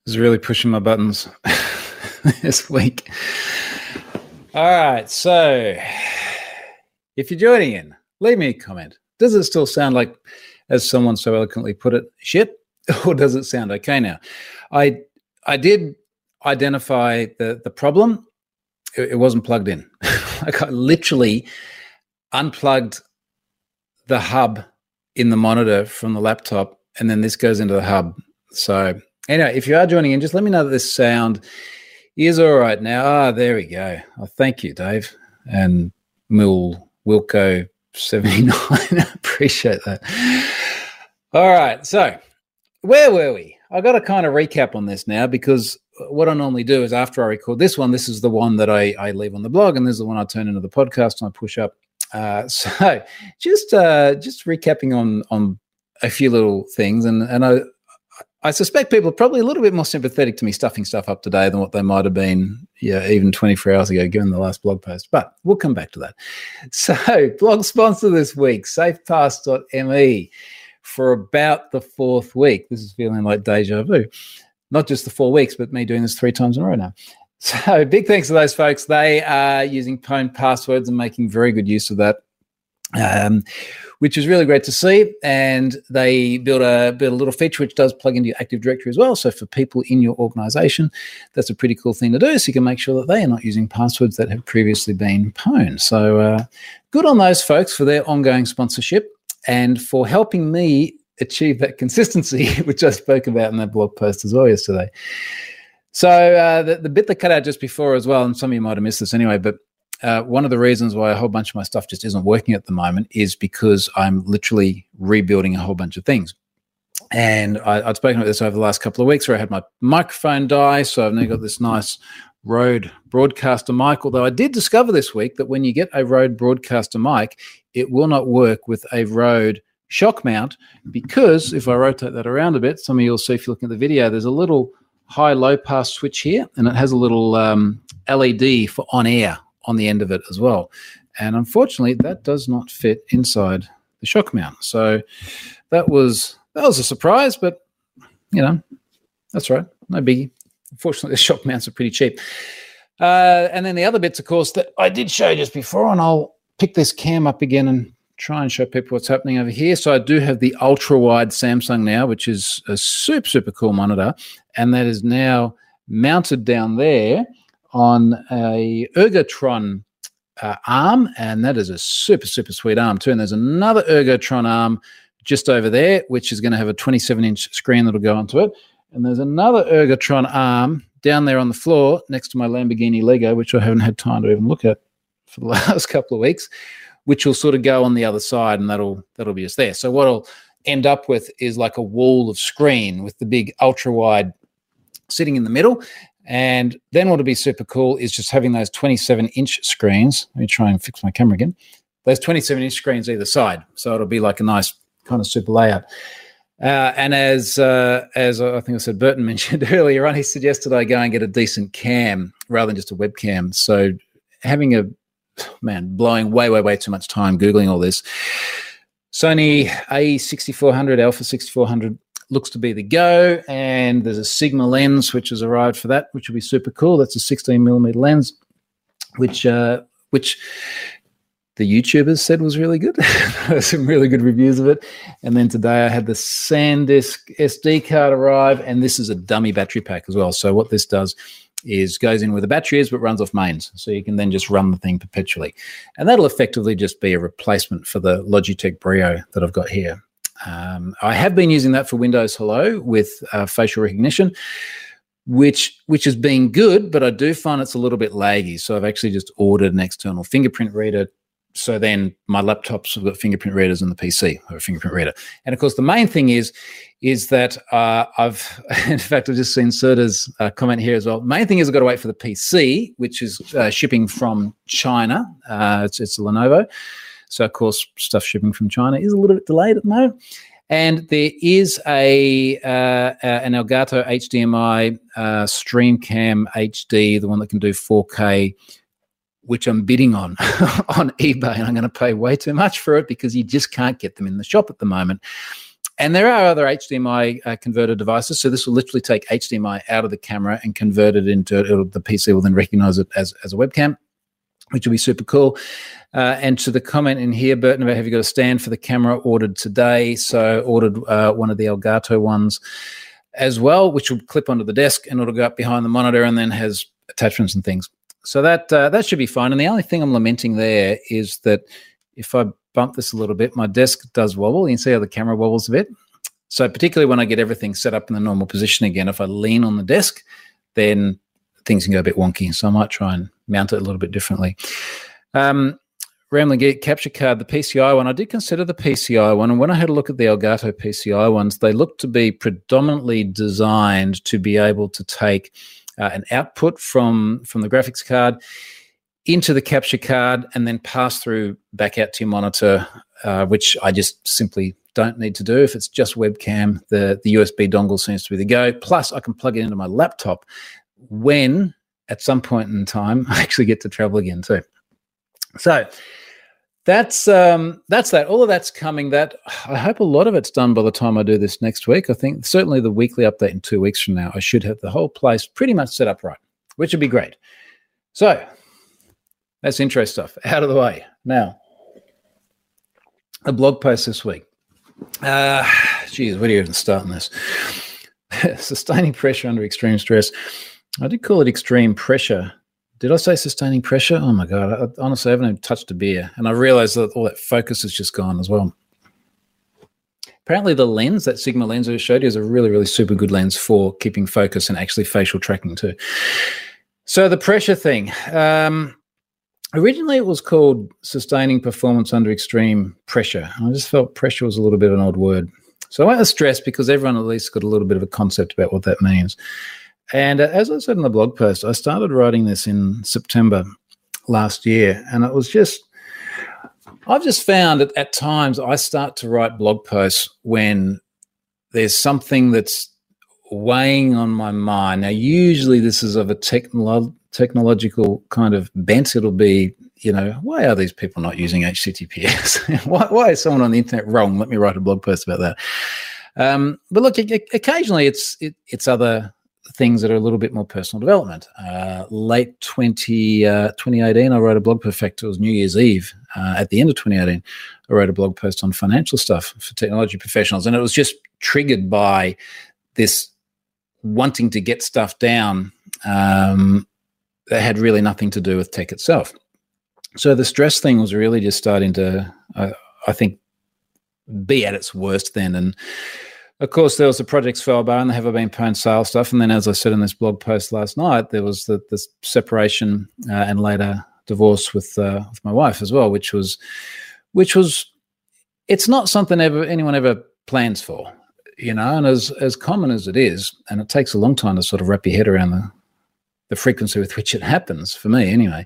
was really pushing my buttons this week. All right, so if you're joining in, leave me a comment. Does it still sound like, as someone so eloquently put it, shit, or does it sound okay now? I did identify the problem. It wasn't plugged in. Like I literally unplugged the hub in the monitor from the laptop, and then this goes into the hub. So anyway, if you are joining in, just let me know that this sound is all right now. There we go. Oh, thank you, Dave. And Wilco79. Appreciate that. All right. So where were we? I got to kind of recap on this now, because what I normally do is after I record this one, this is the one that I leave on the blog, and this is the one I turn into the podcast and I push up. So just recapping on a few little things, and I suspect people are probably a little bit more sympathetic to me stuffing stuff up today than what they might have been, even 24 hours ago, given the last blog post. But we'll come back to that. So, blog sponsor this week, SafePass.me, for about the fourth week. This is feeling like deja vu. Not just the 4 weeks, but me doing this 3 times in a row now. So, big thanks to those folks. They are using pwned passwords and making very good use of that. Which is really great to see, and they built a little feature which does plug into your Active Directory as well. So for people in your organization, that's a pretty cool thing to do, so you can make sure that they are not using passwords that have previously been pwned. So good on those folks for their ongoing sponsorship and for helping me achieve that consistency, which I spoke about in that blog post as well yesterday. So the bit that cut out just before as well, and some of you might have missed this anyway, but one of the reasons why a whole bunch of my stuff just isn't working at the moment is because I'm literally rebuilding a whole bunch of things. And I'd spoken about this over the last couple of weeks, where I had my microphone die. So I've now got this nice Rode Broadcaster mic, although I did discover this week that when you get a Rode Broadcaster mic, it will not work with a Rode shock mount, because if I rotate that around a bit, some of you will see if you're looking at the video, there's a little high-low pass switch here, and it has a little LED for on-air on the end of it as well. And unfortunately, that does not fit inside the shock mount. So that was a surprise, but, that's right. No biggie. Unfortunately, the shock mounts are pretty cheap. And then the other bits, of course, that I did show just before, and I'll pick this cam up again and try and show people what's happening over here. So I do have the ultra-wide Samsung now, which is a super, super cool monitor, and that is now mounted down there on a Ergotron arm, and that is a super, super sweet arm too. And there's another Ergotron arm just over there, which is going to have a 27-inch screen that'll go onto it. And there's another Ergotron arm down there on the floor next to my Lamborghini Lego, which I haven't had time to even look at for the last couple of weeks, which will sort of go on the other side, and that'll be just there. So what I'll end up with is like a wall of screen with the big ultra-wide sitting in the middle. And then what would be super cool is just having those 27-inch screens. Let me try and fix my camera again. Those 27-inch screens either side. So it'll be like a nice kind of super layout. And as I think I said, Burton mentioned earlier on, he suggested I go and get a decent cam rather than just a webcam. So having blowing way too much time Googling all this. Sony A6400, Alpha 6400, looks to be the go, and there's a Sigma lens which has arrived for that, which will be super cool. That's a 16mm lens, which the YouTubers said was really good. There's some really good reviews of it. And then today I had the SanDisk SD card arrive, and this is a dummy battery pack as well. So what this does is goes in where the battery is but runs off mains, so you can then just run the thing perpetually. And that'll effectively just be a replacement for the Logitech Brio that I've got here. I have been using that for Windows Hello with facial recognition, which has been good, but I do find it's a little bit laggy. So I've actually just ordered an external fingerprint reader. So then my laptops have got fingerprint readers in the PC, or a fingerprint reader. And of course, the main thing is that I've just seen Serta's comment here as well. Main thing is I've got to wait for the PC, which is shipping from China. It's a Lenovo. So, of course, stuff shipping from China is a little bit delayed at the moment. And there is an Elgato HDMI StreamCam HD, the one that can do 4K, which I'm bidding on eBay, and I'm going to pay way too much for it because you just can't get them in the shop at the moment. And there are other HDMI converter devices. So this will literally take HDMI out of the camera and convert it into the PC will then recognize it as a webcam, which will be super cool. And to the comment in here, Burton, about have you got a stand for the camera, ordered today. So ordered one of the Elgato ones as well, which will clip onto the desk and it'll go up behind the monitor and then has attachments and things. So that should be fine. And the only thing I'm lamenting there is that if I bump this a little bit, my desk does wobble. You can see how the camera wobbles a bit. So particularly when I get everything set up in the normal position again, if I lean on the desk, then things can go a bit wonky. So I might try and mount it a little bit differently. Rambling Geek capture card, the PCI one. I did consider the PCI one, and when I had a look at the Elgato PCI ones, they looked to be predominantly designed to be able to take an output from the graphics card into the capture card and then pass through back out to your monitor, which I just simply don't need to do. If it's just webcam, the USB dongle seems to be the go. Plus, I can plug it into my laptop when, at some point in time, I actually get to travel again too. So that's that. All of that's coming. That I hope a lot of it's done by the time I do this next week. I think certainly the weekly update in 2 weeks from now, I should have the whole place pretty much set up right, which would be great. So that's intro stuff out of the way. Now, a blog post this week. Geez, where do you even start on this? Sustaining pressure under extreme stress. I did call it extreme pressure. Did I say sustaining pressure? Oh, my God. Honestly, I haven't even touched a beer. And I realized that all that focus has just gone as well. Apparently, the lens, that Sigma lens I showed you, is a really, really super good lens for keeping focus and actually facial tracking too. So the pressure thing. Originally, it was called sustaining performance under extreme pressure. I just felt pressure was a little bit of an odd word. So I went with stress because everyone at least got a little bit of a concept about what that means. And as I said in the blog post, I started writing this in September last year. And it was just, I've just found that at times I start to write blog posts when there's something that's weighing on my mind. Now, usually this is of a technological kind of bent. It'll be, why are these people not using HTTPS? why is someone on the internet wrong? Let me write a blog post about that. But look, occasionally it's other things that are a little bit more personal development. Late 2018, I wrote a blog post. In fact, it was New Year's Eve. At the end of 2018, I wrote a blog post on financial stuff for technology professionals. And it was just triggered by this wanting to get stuff down that had really nothing to do with tech itself. So the stress thing was really just starting to, I think, be at its worst then. And of course, there was the Project Spellbound and the Have I Been Pwned sales stuff. And then, as I said in this blog post last night, there was the separation and later divorce with my wife as well, which was, it's not something anyone ever plans for, and as common as it is, and it takes a long time to sort of wrap your head around the frequency with which it happens, for me anyway.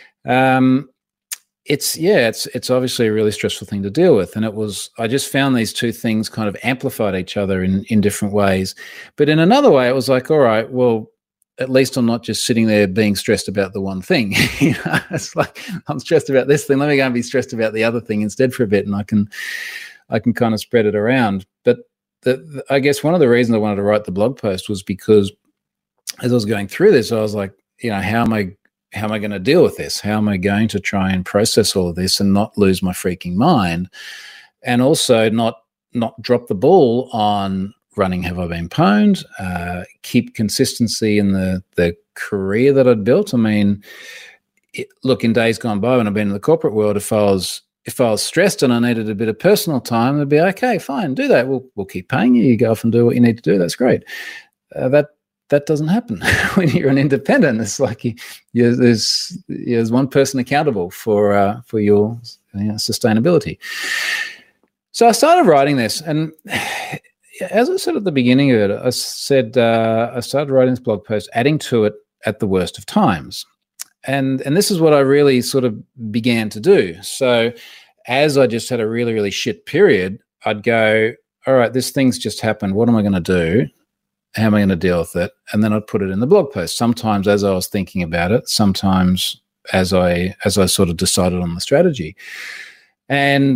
It's obviously a really stressful thing to deal with. And I just found these two things kind of amplified each other in different ways. But in another way, it was like, all right, well, at least I'm not just sitting there being stressed about the one thing. It's like, I'm stressed about this thing. Let me go and be stressed about the other thing instead for a bit. And I can kind of spread it around. But I guess one of the reasons I wanted to write the blog post was because as I was going through this, I was like, how am I going to deal with this? How am I going to try and process all of this and not lose my freaking mind, and also not drop the ball on running Have I Been Pwned, keep consistency in the career that I'd built. I mean, look, in days gone by when I've been in the corporate world, if I was stressed and I needed a bit of personal time, it'd be okay, fine, do that. We'll keep paying you. You go off and do what you need to do. That's great. That doesn't happen when you're an independent. It's like there's one person accountable for your sustainability. So I started writing this, and as I said at the beginning of it, I started writing this blog post, adding to it at the worst of times, and this is what I really sort of began to do. So as I just had a really, really shit period, I'd go, all right, this thing's just happened. What am I going to do? How am I going to deal with it? And then I'd put it in the blog post. Sometimes as I was thinking about it, sometimes as I sort of decided on the strategy. And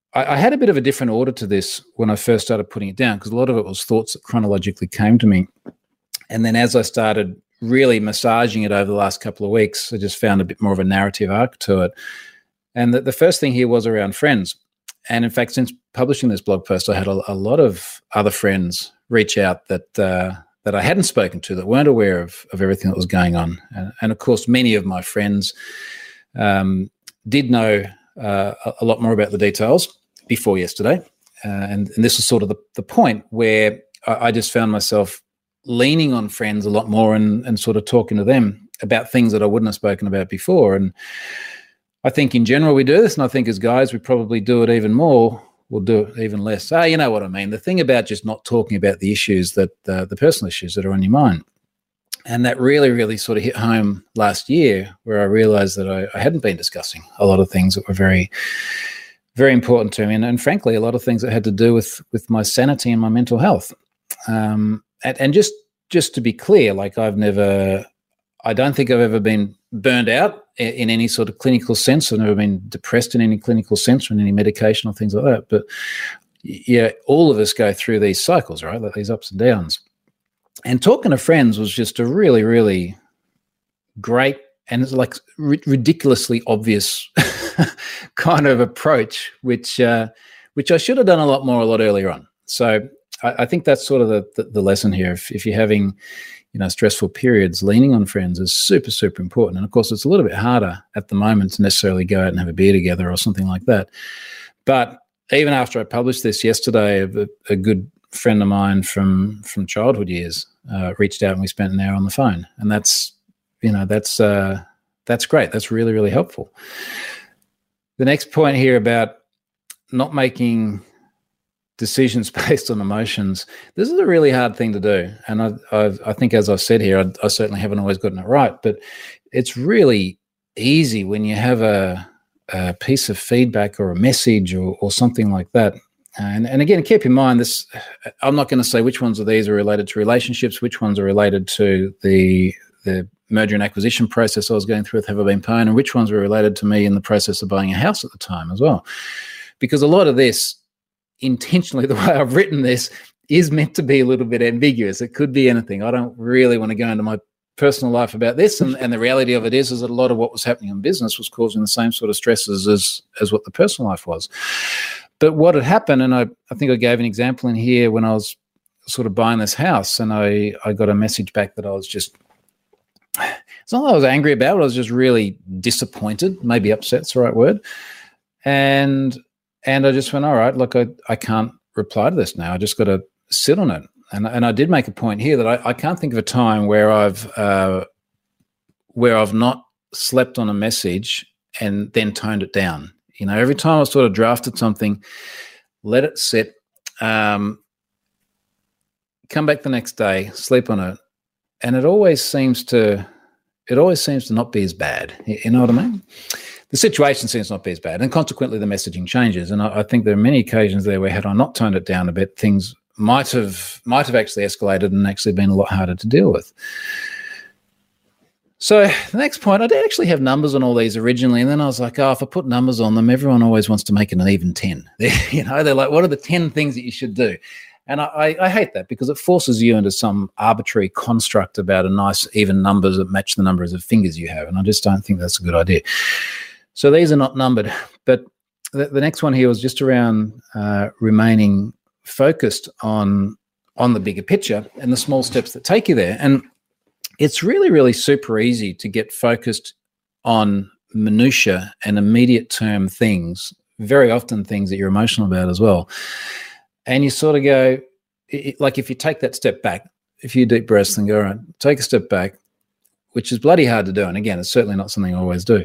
I had a bit of a different order to this when I first started putting it down, because a lot of it was thoughts that chronologically came to me. And then as I started really massaging it over the last couple of weeks, I just found a bit more of a narrative arc to it. And the first thing here was around friends. And in fact, since publishing this blog post, I had a lot of other friends reach out that I hadn't spoken to, that weren't aware of everything that was going on. And of course, many of my friends did know a lot more about the details before yesterday. And this was sort of the point where I just found myself leaning on friends a lot more and sort of talking to them about things that I wouldn't have spoken about before. And I think in general we do this, and I think as guys we probably do it even more. We'll do it even less. You know what I mean? The thing about just not talking about the issues that the personal issues that are on your mind. And that really, really sort of hit home last year, where I realized that I hadn't been discussing a lot of things that were very, very important to me. And frankly, a lot of things that had to do with my sanity and my mental health. And just to be clear, like I don't think I've ever been burned out in any sort of clinical sense. I've never been depressed in any clinical sense or in any medication or things like that. But yeah, all of us go through these cycles, right? Like these ups and downs. And talking to friends was just a really, really great and it's like ridiculously obvious kind of approach, which I should have done a lot earlier on. So I think that's sort of the lesson here. If you're having, stressful periods, leaning on friends is super, super important. And of course, it's a little bit harder at the moment to necessarily go out and have a beer together or something like that. But even after I published this yesterday, a good friend of mine from childhood years reached out and we spent an hour on the phone. And that's great. That's really, really helpful. The next point here about not making decisions based on emotions, this is a really hard thing to do. And I think, as I've said here, I certainly haven't always gotten it right, but it's really easy when you have a piece of feedback or a message or something like that. And again, keep in mind this, I'm not going to say which ones of these are related to relationships, which ones are related to the merger and acquisition process I was going through with Have I Been Pwned, and which ones were related to me in the process of buying a house at the time as well. Because a lot of this, intentionally, the way I've written this, is meant to be a little bit ambiguous. It could be anything. I don't really want to go into my personal life about this, and the reality of it is that a lot of what was happening in business was causing the same sort of stresses as what the personal life was. But what had happened, and I think I gave an example in here when I was sort of buying this house, and I got a message back that I was just, it's not that I was angry about it, I was just really disappointed, maybe upset's the right word. And I just went, all right, look, I can't reply to this now. I just got to sit on it. And I did make a point here that I can't think of a time where I've not slept on a message and then toned it down. Every time I sort of drafted something, let it sit, come back the next day, sleep on it, and it always seems to not be as bad. You know what I mean? The situation seems not be as bad, and consequently the messaging changes. And I think there are many occasions there where, had I not toned it down a bit, things might have actually escalated and actually been a lot harder to deal with. So the next point, I did actually have numbers on all these originally, and then I was like, if I put numbers on them, everyone always wants to make it an even 10. They're like, what are the 10 things that you should do? And I hate that, because it forces you into some arbitrary construct about a nice even numbers that match the numbers of fingers you have, and I just don't think that's a good idea. So these are not numbered, but the next one here was just around remaining focused on the bigger picture and the small steps that take you there. And it's really, really super easy to get focused on minutia and immediate term things, very often things that you're emotional about as well. And you sort of go, like if you take that step back, a few deep breaths and go, all right, take a step back, which is bloody hard to do. And again, it's certainly not something I always do.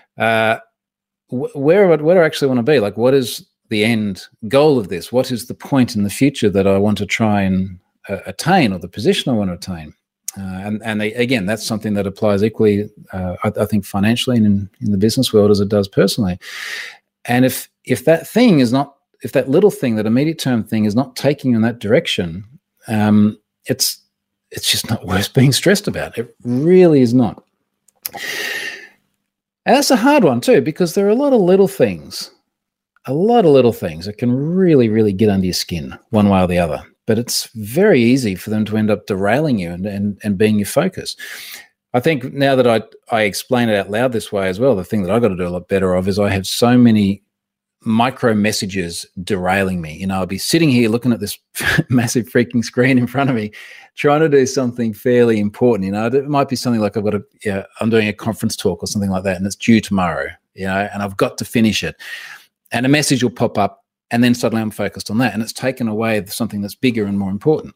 Where do I actually want to be? Like, what is the end goal of this? What is the point in the future that I want to try and attain, or the position I want to attain? Again, that's something that applies equally, I think, financially and in the business world as it does personally. And if that thing is not, if that little thing, that immediate term thing, is not taking you in that direction, it's just not worth being stressed about. It really is not. And that's a hard one too, because there are a lot of little things a lot of little things that can really, really get under your skin one way or the other. But it's very easy for them to end up derailing you and being your focus. I think now that I explain it out loud this way as well, the thing that I've got to do a lot better of is I have so many micro messages derailing me. I'll be sitting here looking at this massive freaking screen in front of me, trying to do something fairly important. It might be something like I'm doing a conference talk or something like that, and it's due tomorrow, and I've got to finish it. And a message will pop up, and then suddenly I'm focused on that, and it's taken away something that's bigger and more important.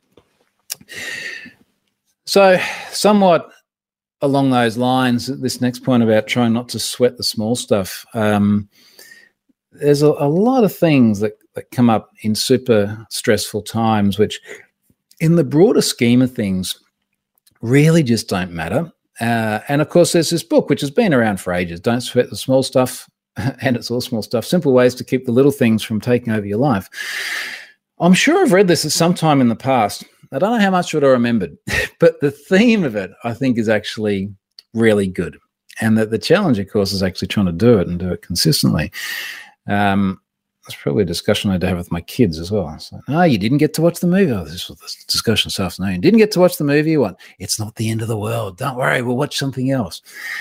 So somewhat along those lines, this next point about trying not to sweat the small stuff, there's a lot of things that come up in super stressful times, which in the broader scheme of things really just don't matter. And of course, there's this book, which has been around for ages, Don't Sweat the Small Stuff, and it's all small stuff, simple ways to keep the little things from taking over your life. I'm sure I've read this at some time in the past. I don't know how much of it I remembered, but the theme of it, I think, is actually really good. And that the challenge, of course, is actually trying to do it and do it consistently. That's probably a discussion I had to have with my kids as well. So, you didn't get to watch the movie. This was this discussion this afternoon. Didn't get to watch the movie. What? It's not the end of the world. Don't worry. We'll watch something else.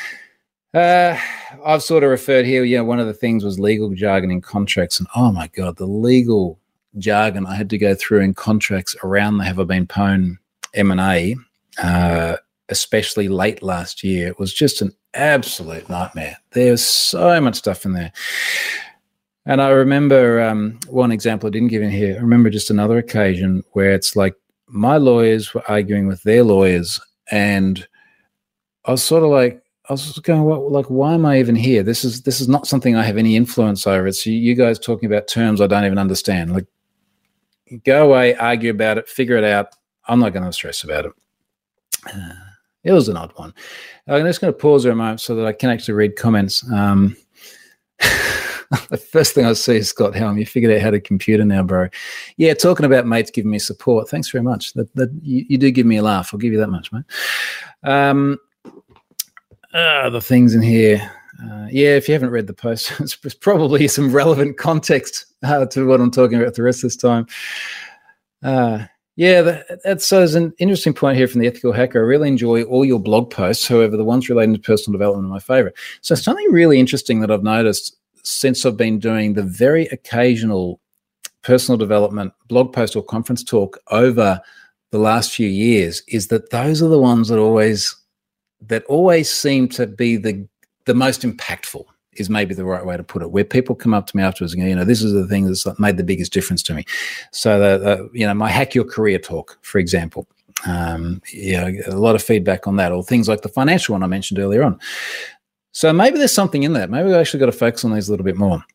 I've sort of referred here, one of the things was legal jargon in contracts. And oh my God, the legal jargon I had to go through in contracts around the Have I Been Pwned M&A, especially late last year, it was just an absolute nightmare. There's so much stuff in there. And I remember one example I didn't give in here. I remember just another occasion where it's like my lawyers were arguing with their lawyers, and I was sort of like, I was just going, why am I even here? This is not something I have any influence over. It's you guys talking about terms I don't even understand. Like, go away, argue about it, figure it out. I'm not going to stress about it. It was an odd one. I'm just going to pause there a moment so that I can actually read comments. The first thing I see is Scott Helm. You figured out how to computer now, bro. Yeah, talking about mates giving me support. Thanks very much. That you do give me a laugh. I'll give you that much, mate. The things in here. If you haven't read the post, it's probably some relevant context to what I'm talking about the rest of this time. That's there's an interesting point here from the Ethical Hacker. I really enjoy all your blog posts. However, the ones relating to personal development are my favorite. So something really interesting that I've noticed since I've been doing the very occasional personal development blog post or conference talk over the last few years is that those are the ones that always seem to be the most impactful, is maybe the right way to put it, where people come up to me afterwards and go, this is the thing that's made the biggest difference to me. So, my Hack Your Career talk, for example, a lot of feedback on that, or things like the financial one I mentioned earlier on. So maybe there's something in that. Maybe we actually got to focus on these a little bit more.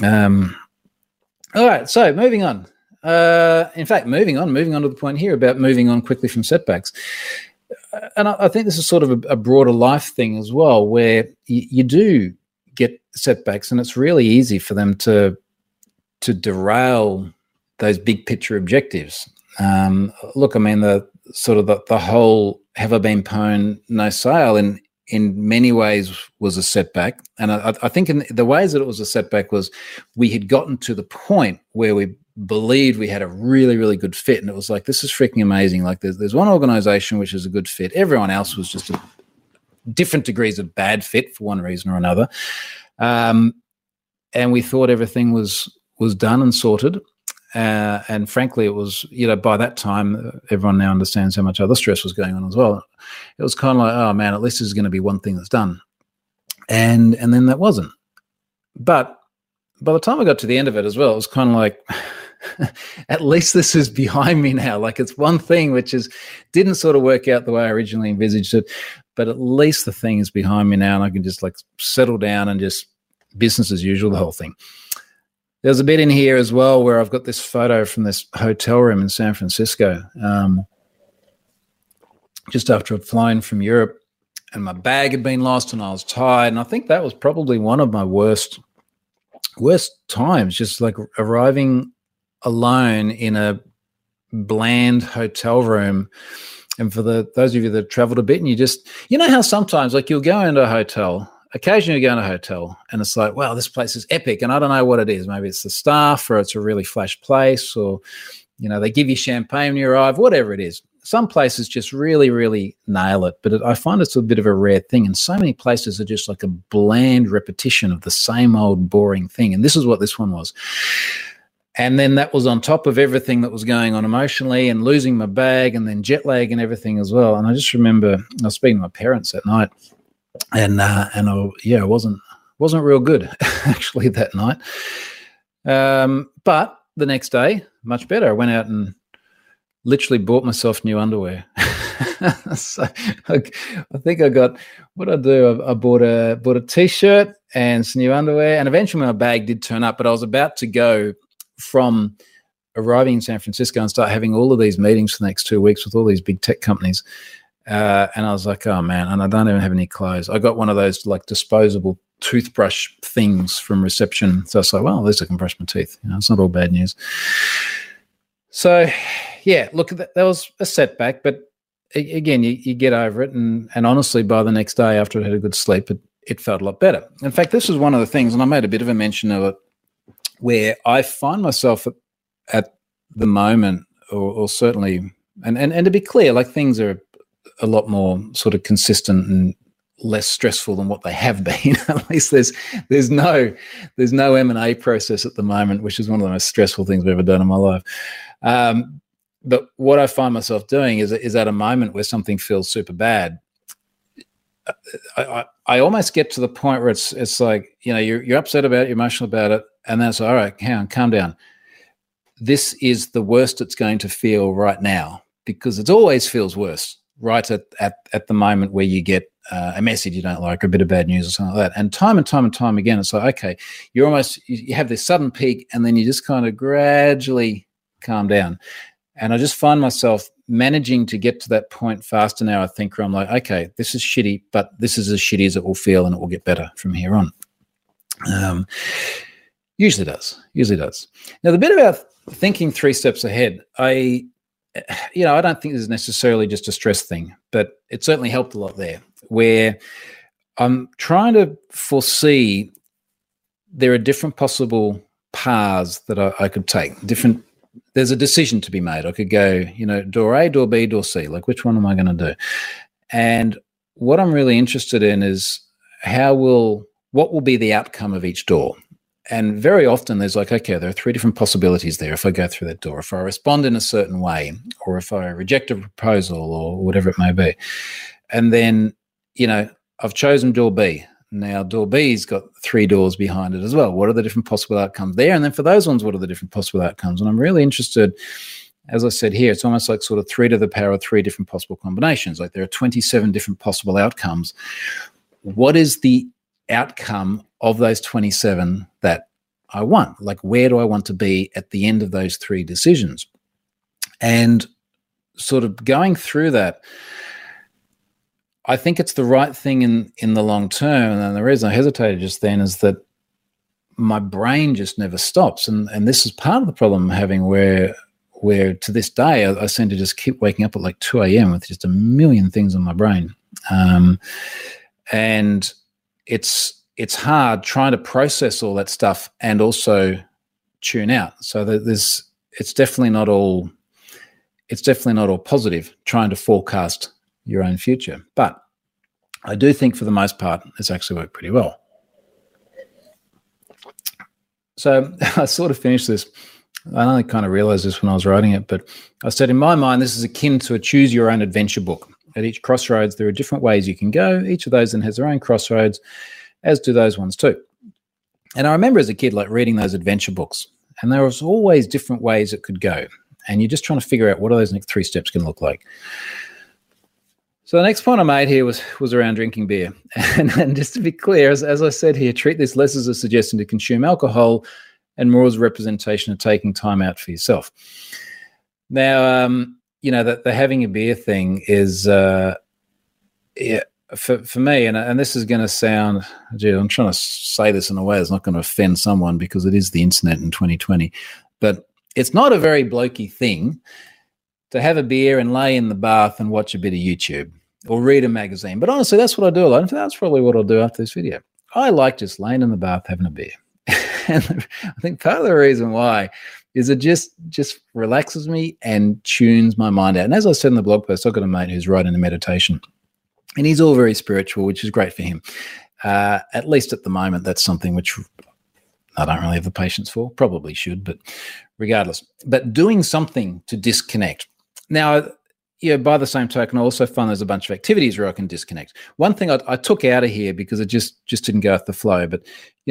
All right, so moving on. Moving on to the point here about moving on quickly from setbacks. And I think this is sort of a broader life thing as well, where you do get setbacks, and it's really easy for them to derail those big picture objectives. Look, I mean, the whole Have I Been Pwned no sale in many ways was a setback. And I think in the ways that it was a setback was we had gotten to the point where we believed we had a really, really good fit. And it was like, this is freaking amazing. Like there's one organization which is a good fit. Everyone else was just different degrees of bad fit for one reason or another. And we thought everything was done and sorted. And frankly, it was, by that time, everyone now understands how much other stress was going on as well. It was kind of like, oh man, at least this is going to be one thing that's done. And then that wasn't. But by the time I got to the end of it as well, it was kind of like, at least this is behind me now. Like it's one thing which didn't sort of work out the way I originally envisaged it, but at least the thing is behind me now, and I can just like settle down and just business as usual, the whole thing. There's a bit in here as well where I've got this photo from this hotel room in San Francisco, just after I'd flown from Europe, and my bag had been lost and I was tired. And I think that was probably one of my worst times, just like arriving alone in a bland hotel room. And for those of you that have traveled a bit, and you know how sometimes like you'll go into a hotel occasionally you go in a hotel and it's like, wow, this place is epic. And I don't know what it is. Maybe it's the staff, or it's a really flash place, or, they give you champagne when you arrive, whatever it is. Some places just really, really nail it. But I find it's a bit of a rare thing. And so many places are just like a bland repetition of the same old boring thing. And this is what this one was. And then that was on top of everything that was going on emotionally, and losing my bag, and then jet lag and everything as well. And I just remember I was speaking to my parents that night, and it wasn't real good actually that night. But the next day, much better. I went out and literally bought myself new underwear. So I think I got, what I do, I bought a t-shirt and some new underwear, and eventually my bag did turn up. But I was about to go from arriving in San Francisco and start having all of these meetings for the next 2 weeks with all these big tech companies. And I was like, oh man, and I don't even have any clothes. I got one of those like disposable toothbrush things from reception. So I was like, well, at least I can brush my teeth. It's not all bad news. So yeah, look, that was a setback, but again, you get over it. And honestly, by the next day after I had a good sleep, it felt a lot better. In fact, this was one of the things, and I made a bit of a mention of it, where I find myself at the moment, or certainly, and to be clear, like things are a lot more sort of consistent and less stressful than what they have been. At least there's no M&A process at the moment, which is one of the most stressful things I've ever done in my life. But what I find myself doing is at a moment where something feels super bad, I almost get to the point where it's like, you're upset about it, you're emotional about it, and then it's all right, hang on, calm down. This is the worst it's going to feel right now, because it always feels worse right at the moment where you get a message you don't like, or a bit of bad news or something like that. And time again, it's like, okay, you have this sudden peak, and then you just kind of gradually calm down. And I just find myself managing to get to that point faster now, I think, where I'm like, okay, this is shitty, but this is as shitty as it will feel, and it will get better from here on. Usually does. Now, the bit about thinking 3 steps ahead, I don't think this is necessarily just a stress thing, but it certainly helped a lot there, where I'm trying to foresee there are different possible paths that I could take. There's a decision to be made. I could go, door A, door B, door C. Like, which one am I going to do? And what I'm really interested in is what will be the outcome of each door? And very often there's like, okay, there are 3 different possibilities there if I go through that door, if I respond in a certain way, or if I reject a proposal, or whatever it may be. And then, I've chosen door B. Now, door B's got 3 doors behind it as well. What are the different possible outcomes there? And then for those ones, what are the different possible outcomes? And I'm really interested, as I said here, it's almost like sort of 3 to the power of 3 different possible combinations. Like, there are 27 different possible outcomes. What is the outcome of those 27 that I want? Like, where do I want to be at the end of those 3 decisions? And sort of going through that, I think it's the right thing in the long term. And the reason I hesitated just then is that my brain just never stops. And this is part of the problem I'm having, where to this day I seem to just keep waking up at like 2 a.m. with just a million things on my brain. And it's hard trying to process all that stuff and also tune out. So that it's definitely not all positive trying to forecast your own future. But I do think for the most part, it's actually worked pretty well. So I sort of finished this. I only kind of realized this when I was writing it, but I said, in my mind, this is akin to a choose your own adventure book. At each crossroads, there are different ways you can go. Each of those then has their own crossroads, as do those ones too. And I remember as a kid, like, reading those adventure books, and there was always different ways it could go. And you're just trying to figure out what are those next 3 steps going to look like. So the next point I made here was around drinking beer. And just to be clear, as I said here, treat this less as a suggestion to consume alcohol and more as a representation of taking time out for yourself. Now, the having a beer thing is, for me, and this is going to sound, I'm trying to say this in a way that's not going to offend someone, because it is the internet in 2020, but it's not a very blokey thing to have a beer and lay in the bath and watch a bit of YouTube. or read a magazine. But honestly, that's what I do a lot. That's probably what I'll do after this video. I like just laying in the bath having a beer. And I think part of the reason why is it just relaxes me and tunes my mind out. And as I said in the blog post, I've got a mate who's writing a meditation, and he's all very spiritual, which is great for him. At least at the moment, that's something which I don't really have the patience for. Probably should, but regardless. But doing something to disconnect. Now, by the same token, I also find there's a bunch of activities where I can disconnect. One thing I took out of here because it just didn't go with the flow, but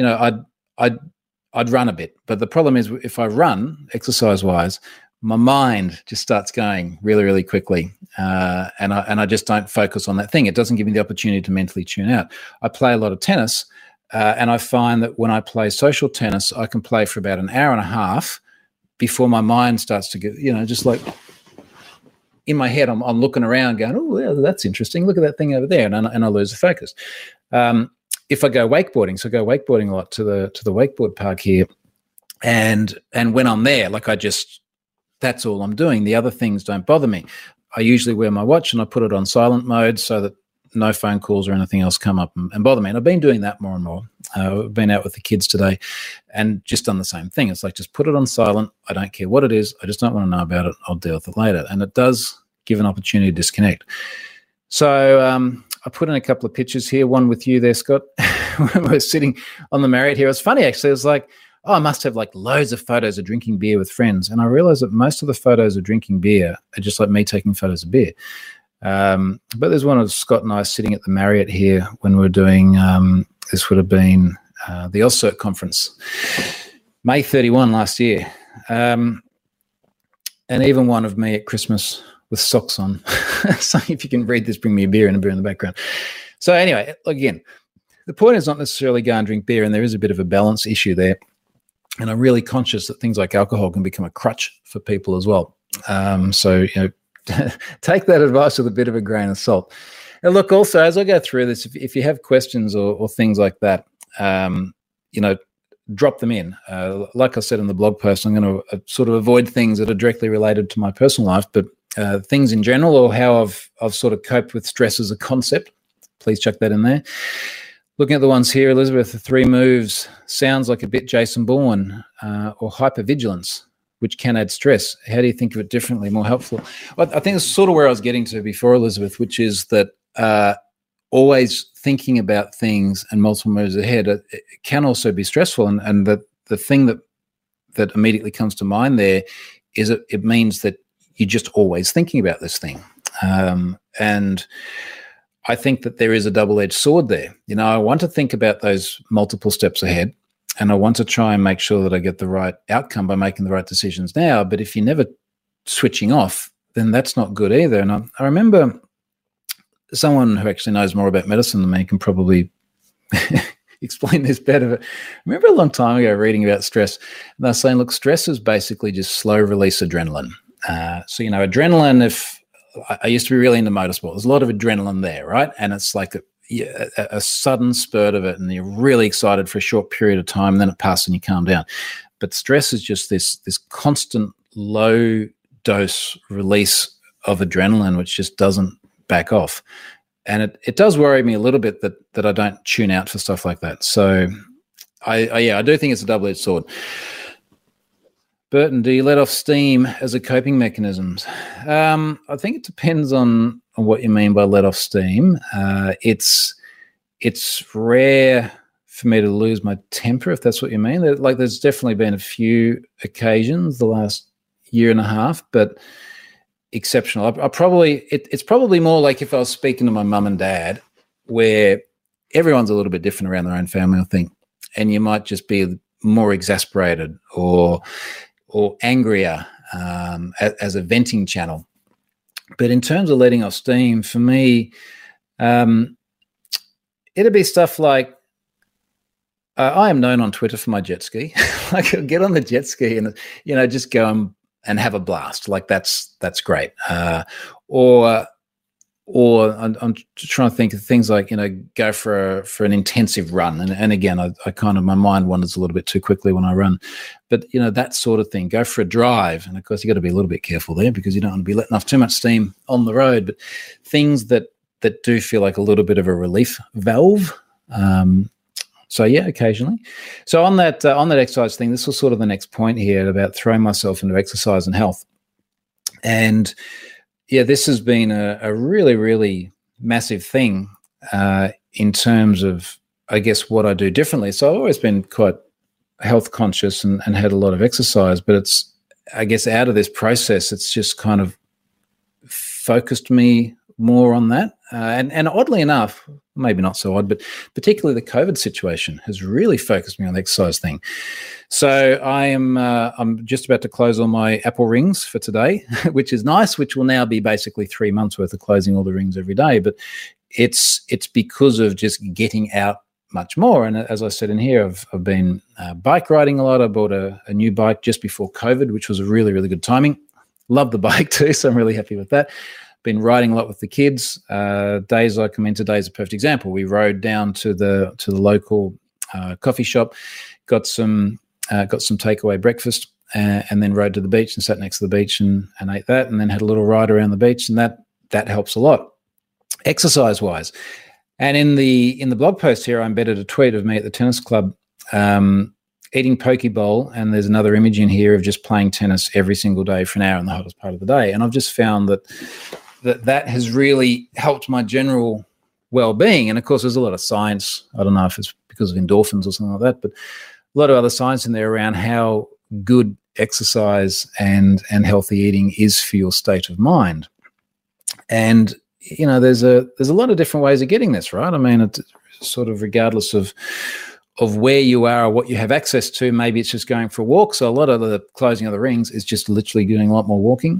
I'd run a bit. But the problem is if I run exercise-wise, my mind just starts going really, really quickly, and I just don't focus on that thing. It doesn't give me the opportunity to mentally tune out. I play a lot of tennis, and I find that when I play social tennis, I can play for about an hour and a half before my mind starts to get, just like in my head, I'm looking around going, oh, yeah, that's interesting. Look at that thing over there, and I lose the focus. If I go wakeboarding, so I go wakeboarding a lot to the wakeboard park here, and when I'm there, like that's all I'm doing. The other things don't bother me. I usually wear my watch and I put it on silent mode so that no phone calls or anything else come up and bother me. And I've been doing that more and more. I've been out with the kids today and just done the same thing. It's like, just put it on silent. I don't care what it is. I just don't want to know about it. I'll deal with it later. And it does give an opportunity to disconnect. So I put in a couple of pictures here, one with you there, Scott. We're sitting on the Marriott here. It was funny, actually. It was like, I must have like loads of photos of drinking beer with friends. And I realized that most of the photos of drinking beer are just like me taking photos of beer. But there's one of Scott and I sitting at the Marriott here when we're doing, this would have been the AusCert conference, May 31 last year. And even one of me at Christmas with socks on. So if you can read this, bring me a beer and a beer in the background. So anyway, again, the point is not necessarily go and drink beer, and there is a bit of a balance issue there. And I'm really conscious that things like alcohol can become a crutch for people as well. So, take that advice with a bit of a grain of salt. And look, also, as I go through this, if you have questions or things like that, drop them in. Like I said in the blog post, I'm going to sort of avoid things that are directly related to my personal life, but things in general, or how I've sort of coped with stress as a concept. Please chuck that in there. Looking at the ones here, Elizabeth, the 3 moves sounds like a bit Jason Bourne or hypervigilance, which can add stress. How do you think of it differently, more helpful? Well, I think it's sort of where I was getting to before, Elizabeth, which is that always thinking about things and multiple moves ahead, it can also be stressful. And the thing that immediately comes to mind there is it means that you're just always thinking about this thing. And I think that there is a double-edged sword there. I want to think about those multiple steps ahead, and I want to try and make sure that I get the right outcome by making the right decisions now. But if you're never switching off, then that's not good either. And I remember someone who actually knows more about medicine than me can probably explain this better. But I remember a long time ago reading about stress, and they're saying, look, stress is basically just slow release adrenaline. So adrenaline, I used to be really into motorsport. There's a lot of adrenaline there, right? And it's like a sudden spurt of it, and you're really excited for a short period of time, and then it passes and you calm down. But stress is just this constant low dose release of adrenaline, which just doesn't back off. And it does worry me a little bit that I don't tune out for stuff like that. So I do think it's a double-edged sword. Burton, do you let off steam as a coping mechanism? I think it depends on what you mean by let off steam. It's rare for me to lose my temper, if that's what you mean. There's definitely been a few occasions the last year and a half, but exceptional. It's probably more like if I was speaking to my mum and dad, where everyone's a little bit different around their own family, I think, and you might just be more exasperated or angrier as a venting channel. But in terms of letting off steam, for me, it'd be stuff like, I am known on Twitter for my jet ski. Like, I'll get on the jet ski and, just go and have a blast. Like, that's great. Or I'm trying to think of things like, go for an intensive run. And again, I kind of, my mind wanders a little bit too quickly when I run. But, that sort of thing. Go for a drive. And, of course, you got to be a little bit careful there because you don't want to be letting off too much steam on the road. But things that that do feel like a little bit of a relief valve. So yeah, occasionally. So on that exercise thing, this was sort of the next point here about throwing myself into exercise and health. And yeah, this has been a really, really massive thing in terms of, I guess, what I do differently. So I've always been quite health conscious and had a lot of exercise, but it's, I guess, out of this process, it's just kind of focused me more on that. And oddly enough, maybe not so odd, but particularly the COVID situation has really focused me on the exercise thing. So I'm just about to close all my Apple rings for today, which is nice, which will now be basically 3 months worth of closing all the rings every day. But it's because of just getting out much more. And as I said in here, I've been bike riding a lot. I bought a new bike just before COVID, which was a really, really good timing. Love the bike too, so I'm really happy with that. Been riding a lot with the kids. Days like I'm in today is a perfect example. We rode down to the local coffee shop, got some takeaway breakfast, and then rode to the beach and sat next to the beach and ate that, and then had a little ride around the beach, and that helps a lot, exercise wise. And in the blog post here, I embedded a tweet of me at the tennis club eating poke bowl, and there's another image in here of just playing tennis every single day for an hour in the hottest part of the day. And I've just found that has really helped my general well-being. And of course, there's a lot of science. I don't know if it's because of endorphins or something like that, but a lot of other science in there around how good exercise and healthy eating is for your state of mind. And you know, there's a lot of different ways of getting this, right? I mean, it's sort of regardless of where you are or what you have access to. Maybe it's just going for a walk. So a lot of the closing of the rings is just literally doing a lot more walking.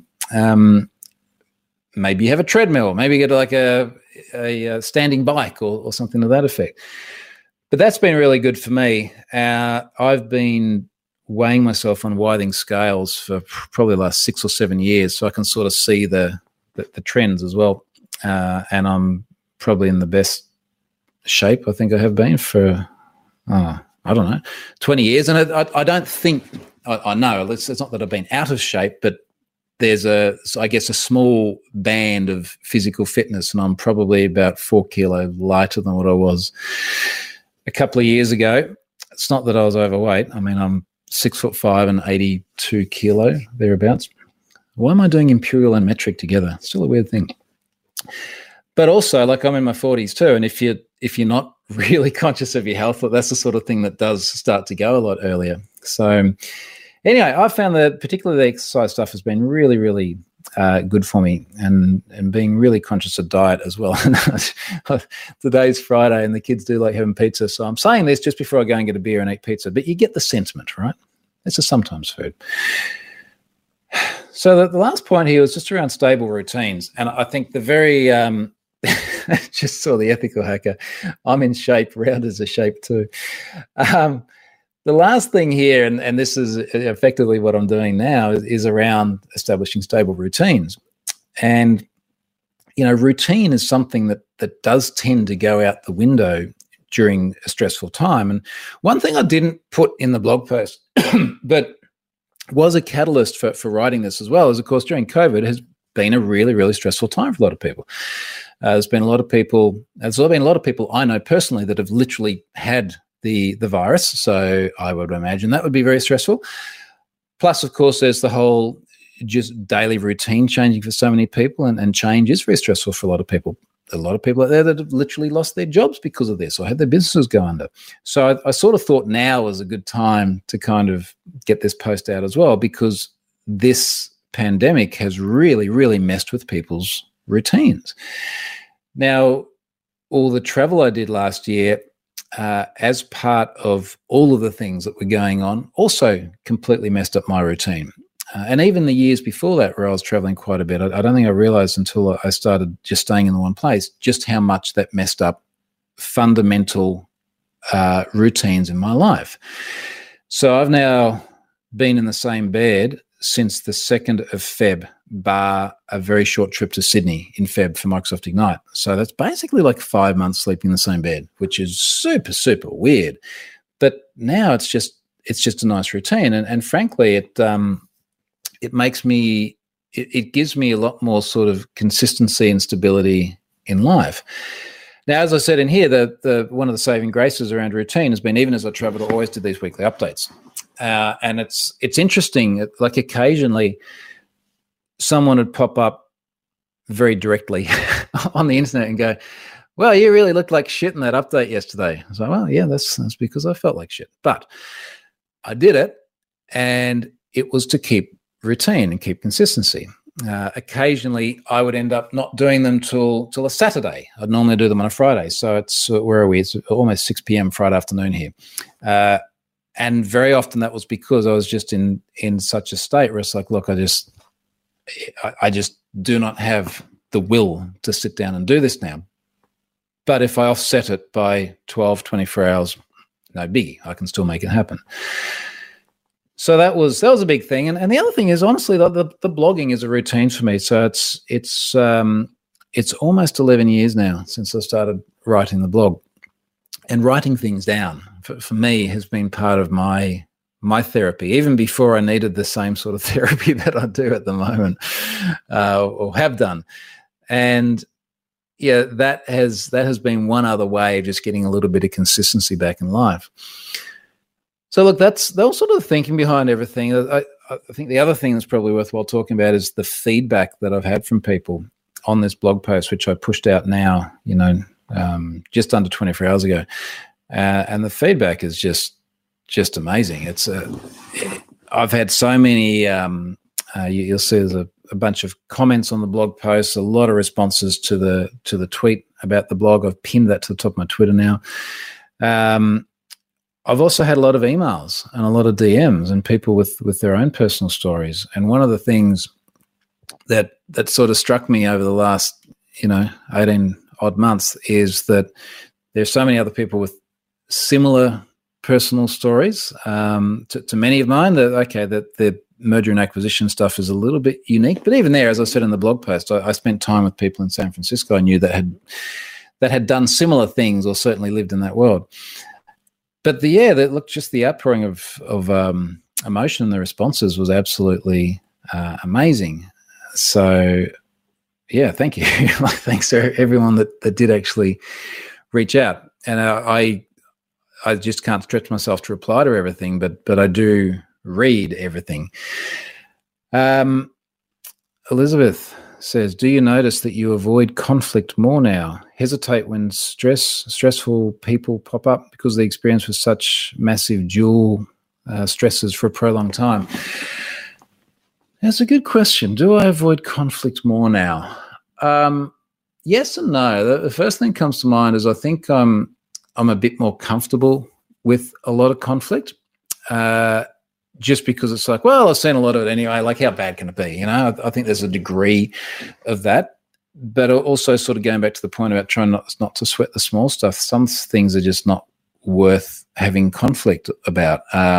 Maybe you have a treadmill. Maybe you get like a standing bike or something to that effect. But that's been really good for me. I've been weighing myself on Withing scales for probably the last 6 or 7 years, so I can sort of see the trends as well. And I'm probably in the best shape I think I have been for, I don't know, 20 years. And I don't think, I know, it's not that I've been out of shape, but there's I guess a small band of physical fitness, and I'm probably about 4 kilo lighter than what I was a couple of years ago. It's not that I was overweight. I mean, I'm 6'5" and 82 kilo, thereabouts. Why am I doing imperial and metric together? It's still a weird thing. But also, like, I'm in my 40s too, and if you're not really conscious of your health, that's the sort of thing that does start to go a lot earlier. So anyway, I found that particularly the exercise stuff has been really, really good for me, and being really conscious of diet as well. Today's Friday and the kids do like having pizza, so I'm saying this just before I go and get a beer and eat pizza, but you get the sentiment, right? It's a sometimes food. So the last point here was just around stable routines. And I think the very, just saw the ethical hacker, I'm in shape, Round is a shape too. The last thing here, and this is effectively what I'm doing now, is around establishing stable routines. And, you know, routine is something that does tend to go out the window during a stressful time. And one thing I didn't put in the blog post, but was a catalyst for writing this as well, is, of course, during COVID has been a really, really stressful time for a lot of people. There's been a lot of people I know personally that have literally had the virus. So I would imagine that would be very stressful. Plus, of course, there's the whole just daily routine changing for so many people, and change is very stressful for a lot of people. A lot of people out there that have literally lost their jobs because of this or had their businesses go under. So I sort of thought now was a good time to kind of get this post out as well, because this pandemic has really, really messed with people's routines. Now, all the travel I did last year, as part of all of the things that were going on, also completely messed up my routine. And even the years before that, where I was traveling quite a bit, I don't think I realized until I started just staying in the one place just how much that messed up fundamental routines in my life. So I've now been in the same bed since the 2nd of Feb, bar a very short trip to Sydney in Feb for Microsoft Ignite. So that's basically like 5 months sleeping in the same bed, which is super, super weird. But now it's just a nice routine. And frankly, it makes me, it gives me a lot more sort of consistency and stability in life. Now, as I said in here, the one of the saving graces around routine has been, even as I traveled, I always did these weekly updates. And it's interesting, like occasionally someone would pop up very directly on the internet and go, well, you really looked like shit in that update yesterday. I was like, well, yeah, that's because I felt like shit. But I did it, and it was to keep routine and keep consistency. Occasionally, I would end up not doing them till a Saturday. I'd normally do them on a Friday. So it's, where are we? It's almost 6 p.m. Friday afternoon here. And very often that was because I was just in such a state where it's like, look, I just do not have the will to sit down and do this now. But if I offset it by 12, 24 hours, no biggie, I can still make it happen. So that was a big thing. And the other thing is, honestly, the blogging is a routine for me. So it's almost 11 years now since I started writing the blog. And writing things down for me has been part of my therapy, even before I needed the same sort of therapy that I do at the moment, or have done. And yeah, that has been one other way of just getting a little bit of consistency back in life. So look, that was sort of the thinking behind everything. I think the other thing that's probably worthwhile talking about is the feedback that I've had from people on this blog post, which I pushed out now, just under 24 hours ago. And the feedback is just amazing. I've had so many, you'll see there's a bunch of comments on the blog post, a lot of responses to the tweet about the blog. I've pinned that to the top of my Twitter now. I've also had a lot of emails and a lot of DMs and people with their own personal stories. And one of the things that sort of struck me over the last, 18 odd months is that there's so many other people with similar personal stories to many of mine that the merger and acquisition stuff is a little bit unique. But even there, as I said in the blog post, I spent time with people in San Francisco I knew that had done similar things or certainly lived in that world. But just the outpouring of emotion and the responses was absolutely amazing. So, yeah, thank you. Thanks to everyone that did actually reach out. And I just can't stretch myself to reply to everything, but I do read everything. Elizabeth says, do you notice that you avoid conflict more now? Hesitate when stressful people pop up because the experience was such massive dual stresses for a prolonged time. That's a good question. Do I avoid conflict more now? Yes and no. The first thing that comes to mind is I think I'm a bit more comfortable with a lot of conflict, just because it's like, well, I've seen a lot of it anyway. Like, how bad can it be? I think there's a degree of that, but also sort of going back to the point about trying not to sweat the small stuff. Some things are just not worth having conflict about.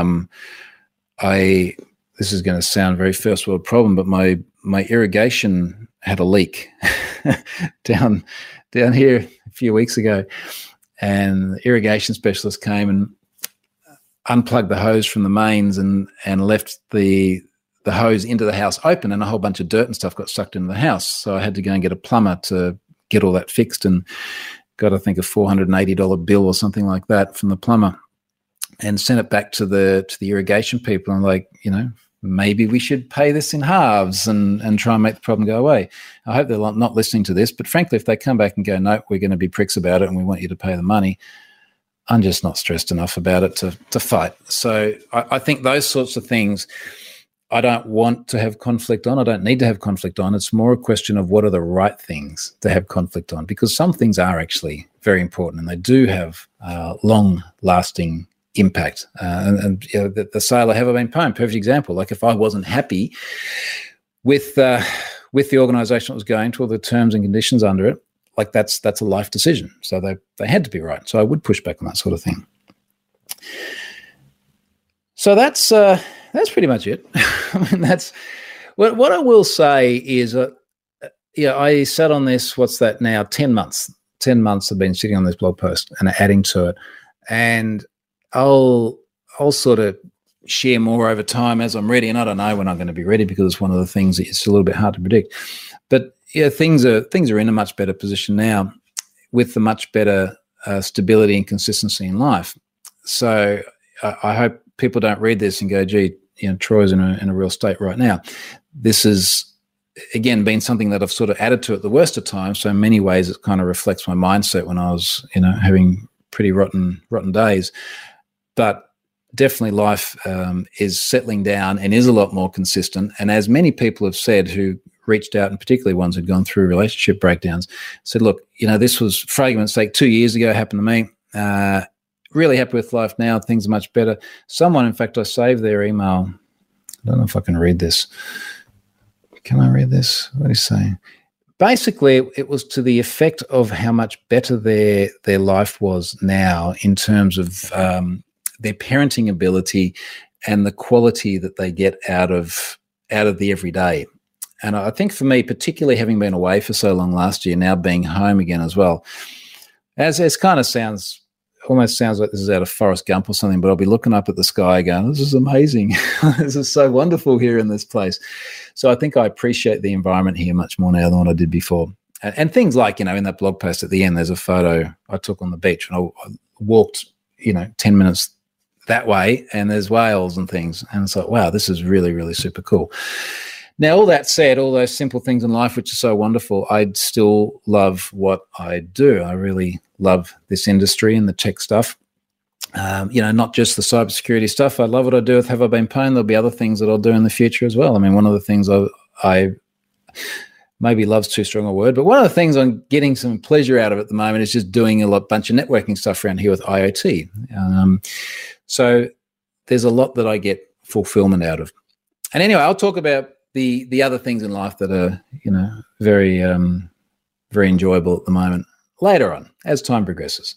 This is going to sound very first world problem, but my irrigation had a leak down here a few weeks ago, and the irrigation specialist came and unplugged the hose from the mains and left the hose into the house open, and a whole bunch of dirt and stuff got sucked into the house. So I had to go and get a plumber to get all that fixed, and got, I think, a $480 bill or something like that from the plumber, and sent it back to the irrigation people. And like, maybe we should pay this in halves and try and make the problem go away. I hope they're not listening to this, but frankly, if they come back and go, no, we're going to be pricks about it and we want you to pay the money, I'm just not stressed enough about it to fight. So I think those sorts of things I don't want to have conflict on. I don't need to have conflict on. It's more a question of what are the right things to have conflict on, because some things are actually very important and they do have long-lasting impact. The sale of Have I Been Pwned, perfect example. Like, if I wasn't happy with the organisation it was going to, or the terms and conditions under it, like that's a life decision. So they had to be right. So I would push back on that sort of thing. So that's pretty much it. I mean, that's what I will say is, I sat on this, what's that now, 10 months. 10 months I've been sitting on this blog post and adding to it. And I'll sort of share more over time as I'm ready. And I don't know when I'm going to be ready, because it's one of the things that it's a little bit hard to predict. But yeah, things are in a much better position now with the much better stability and consistency in life. So I hope people don't read this and go, gee, Troy's in a real state right now. This is, again, been something that I've sort of added to at the worst of times. So in many ways, it kind of reflects my mindset when I was, having pretty rotten days. But definitely life is settling down and is a lot more consistent. And as many people have said who reached out, and particularly ones who'd gone through relationship breakdowns, said, look, this was, for argument's sake, 2 years ago, happened to me. Really happy with life now. Things are much better. Someone, in fact, I saved their email. I don't know if I can read this. Can I read this? What is he saying? Basically, it was to the effect of how much better their life was now in terms of their parenting ability and the quality that they get out of the everyday. And I think for me, particularly having been away for so long last year, now being home again as well, as kind of almost sounds like this is out of Forrest Gump or something, but I'll be looking up at the sky going, this is amazing. This is so wonderful here in this place. So I think I appreciate the environment here much more now than what I did before. And things like, in that blog post at the end, there's a photo I took on the beach, and I walked, 10 minutes that way, and there's whales and things. And it's like, wow, this is really, really super cool. Now, all that said, all those simple things in life, which are so wonderful, I still love what I do. I really love this industry and the tech stuff. Not just the cybersecurity stuff. I love what I do with Have I Been Pwned? There'll be other things that I'll do in the future as well. I mean, one of the things I maybe love's too strong a word, but one of the things I'm getting some pleasure out of at the moment is just doing a bunch of networking stuff around here with IoT. So there's a lot that I get fulfillment out of. And anyway, I'll talk about the other things in life that are, very, very enjoyable at the moment later on as time progresses.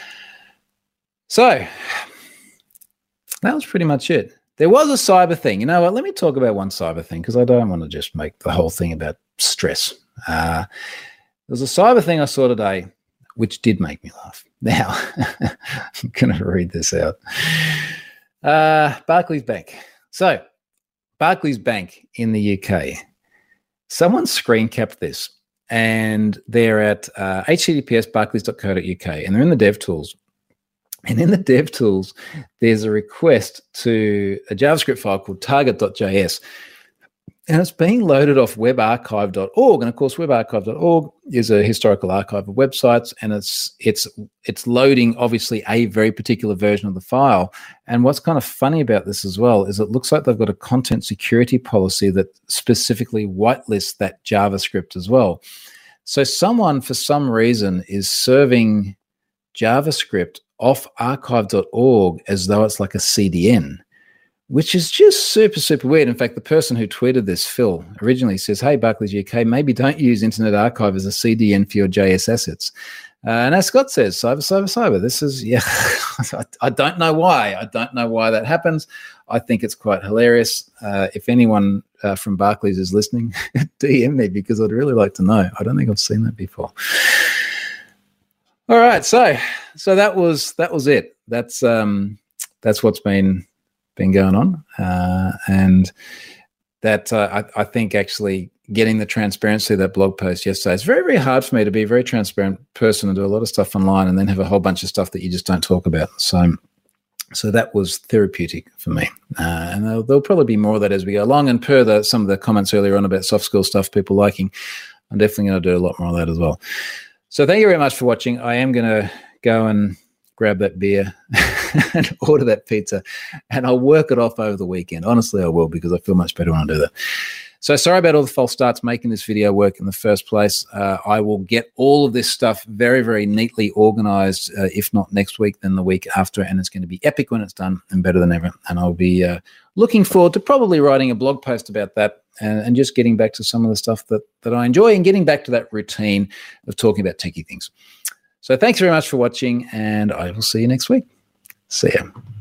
So that was pretty much it. There was a cyber thing. You know what? Let me talk about one cyber thing because I don't want to just make the whole thing about stress. There's a cyber thing I saw today which did make me laugh. Now, I'm going to read this out. Barclays Bank. So Barclays Bank in the UK, someone screen capped this, and they're at https://barclays.co.uk, and they're in the dev tools. And in the dev tools, there's a request to a JavaScript file called target.js, and it's being loaded off webarchive.org. And of course, webarchive.org is a historical archive of websites, and it's loading obviously a very particular version of the file. And what's kind of funny about this as well is it looks like they've got a content security policy that specifically whitelists that JavaScript as well. So someone, for some reason, is serving JavaScript off archive.org as though it's like a CDN, which is just super, super weird. In fact, the person who tweeted this, Phil, originally says, hey, Barclays UK, maybe don't use Internet Archive as a CDN for your JS assets. And as Scott says, cyber. This is, I don't know why. I don't know why that happens. I think it's quite hilarious. If anyone from Barclays is listening, DM me because I'd really like to know. I don't think I've seen that before. All right, so that was it. That's what's been going on, and that I think actually getting the transparency of that blog post yesterday. It's very, very hard for me to be a very transparent person and do a lot of stuff online and then have a whole bunch of stuff that you just don't talk about. So that was therapeutic for me, and there'll probably be more of that as we go along. And per some of the comments earlier on about soft skill stuff, people liking, I'm definitely going to do a lot more of that as well. So thank you very much for watching. I am going to go and grab that beer and order that pizza, and I'll work it off over the weekend. Honestly, I will, because I feel much better when I do that. So sorry about all the false starts making this video work in the first place. I will get all of this stuff very, very neatly organized, if not next week, then the week after, and it's going to be epic when it's done and better than ever. And I'll be looking forward to probably writing a blog post about that and just getting back to some of the stuff that I enjoy and getting back to that routine of talking about techie things. So thanks very much for watching, and I will see you next week. See ya.